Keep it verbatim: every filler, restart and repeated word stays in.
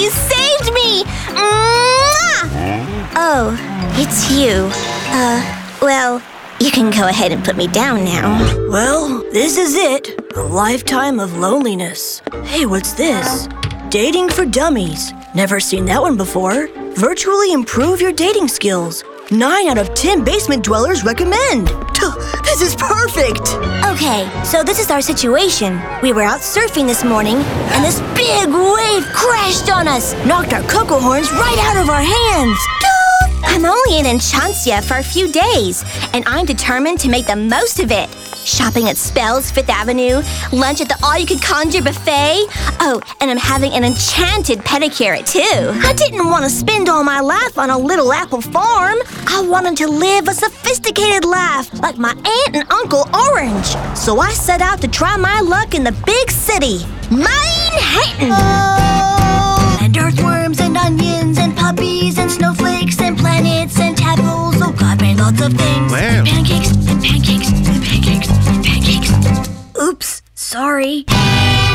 You saved me! Mwah! Oh, it's you. Uh, well, you can go ahead and put me down now. Well, this is it. A lifetime of loneliness. Hey, what's this? Dating for Dummies. Never seen that one before. Virtually improve your dating skills. Nine out of ten basement dwellers recommend. This is perfect. Okay, so this is our situation. We were out surfing this morning, and this big wave crashed on us, knocked our cocoa horns right out of our hands. I'm only in Enchantia for a few days, and I'm determined to make the most of it. Shopping at Spell's Fifth Avenue, lunch at the all-you-can-conjure buffet. Oh, and I'm having an enchanted pedicure, too. I didn't want to spend all my life on a little apple farm. I wanted to live a sophisticated life, like my aunt and Uncle Orange. So I set out to try my luck in the big city, Manhattan. Oh! And earthworms and onions and puppies and snowflakes and planets and tadpoles. Oh, God made lots of things. Wow. And pancakes and pancakes and pancakes and pancakes. Oops, sorry.